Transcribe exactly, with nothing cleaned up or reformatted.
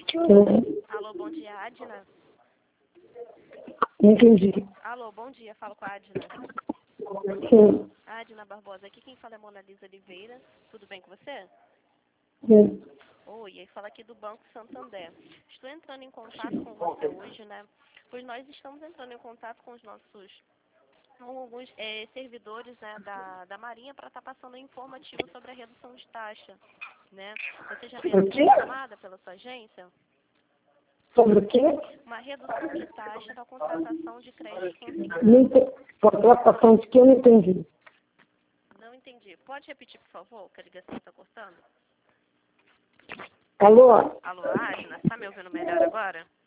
Sim. Alô, bom dia, Adna. Entendi. Alô, bom dia, falo com a Adna. Sim. Adna Barbosa, aqui quem fala é Mona Lisa Oliveira. Tudo bem com você? Sim. Oi, fala aqui do Banco Santander. Estou entrando em contato com você hoje, né? Pois nós estamos entrando em contato com os nossos com alguns é, servidores, né, da, da Marinha para estar passando informativo sobre a redução de taxa, né? Você já O fez quê? essa chamada pela sua agência? Sobre o quê? Uma redução de taxa da contratação de crédito consignado. Não ente- Contratação de que eu não entendi. Não entendi. Pode repetir, por favor, que a ligação está cortando? Alô? Alô, Adna, está me ouvindo melhor agora?